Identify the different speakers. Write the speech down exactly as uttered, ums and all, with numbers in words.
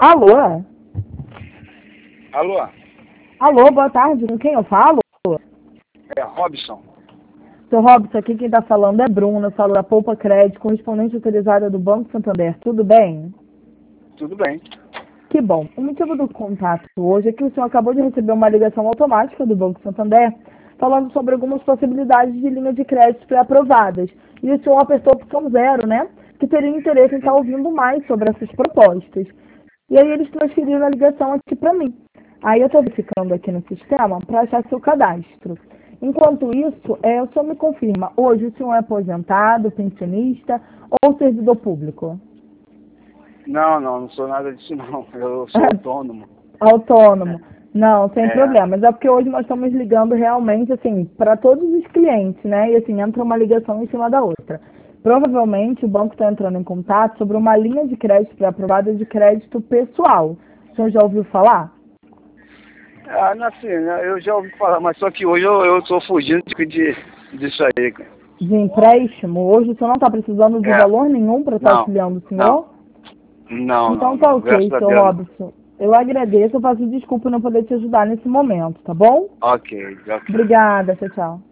Speaker 1: Alô?
Speaker 2: Alô?
Speaker 1: Alô, boa tarde. Com quem eu falo?
Speaker 2: É Robson.
Speaker 1: Seu Robson, aqui quem está falando é Bruna, eu falo da Poupa Crédito, correspondente autorizada do Banco Santander. Tudo bem?
Speaker 2: Tudo bem.
Speaker 1: Que bom. O motivo do contato hoje é que o senhor acabou de receber uma ligação automática do Banco Santander falando sobre algumas possibilidades de linha de crédito pré-aprovadas. E o senhor apertou a opção zero, né? Que teria interesse em estar ouvindo mais sobre essas propostas. E aí eles transferiram a ligação aqui para mim. Aí eu estou verificando aqui no sistema para achar seu cadastro. Enquanto isso, é, o senhor me confirma, hoje o senhor é aposentado, pensionista ou servidor público?
Speaker 2: Não, não, não sou nada disso não. Eu sou autônomo.
Speaker 1: Autônomo. Não, sem
Speaker 2: É.
Speaker 1: problema. Mas é porque hoje nós estamos ligando realmente, assim, para todos os clientes, né? E assim, entra uma ligação em cima da outra. Provavelmente o banco está entrando em contato sobre uma linha de crédito pré-aprovada de crédito pessoal. O senhor já ouviu falar?
Speaker 2: Ah, não, assim, né, eu já ouvi falar, mas só que hoje eu, eu tô fugindo de, de, disso aí.
Speaker 1: De empréstimo? Hoje o senhor não está precisando de
Speaker 2: É.
Speaker 1: valor nenhum para estar
Speaker 2: Não,
Speaker 1: auxiliando o
Speaker 2: não,
Speaker 1: senhor?
Speaker 2: não,
Speaker 1: Então
Speaker 2: não,
Speaker 1: tá
Speaker 2: não.
Speaker 1: ok,
Speaker 2: Graças a
Speaker 1: seu
Speaker 2: Deus.
Speaker 1: Robson. Eu agradeço, eu faço desculpa não poder te ajudar nesse momento, tá bom?
Speaker 2: Ok, ok.
Speaker 1: Obrigada, tchau, tchau.